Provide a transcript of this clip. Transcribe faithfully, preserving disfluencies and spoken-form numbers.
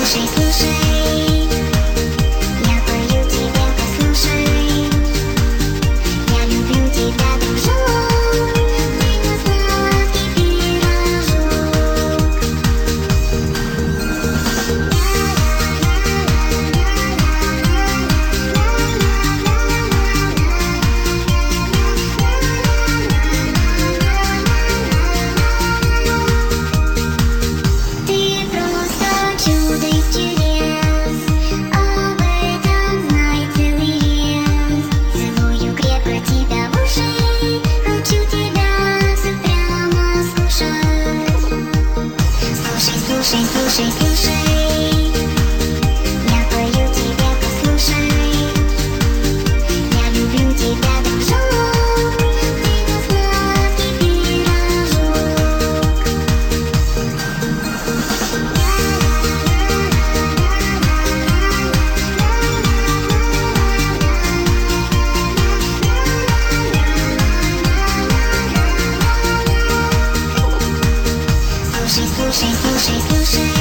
слушай, слушай, я пою тебе, послушай. Я люблю тебя, дружок, ты мой сладкий пирожок. Ты просто чудо из чудес, об этом знай целый лес. Целую крепко тебя в уши, хочу тебя все прямо слушать. Слушай, слушай, слушай, слушай, я пою тебе, послушай. Я люблю тебя, дружок, ты мой сладкий пирожок. Слушай, слушай, слушай, слушай.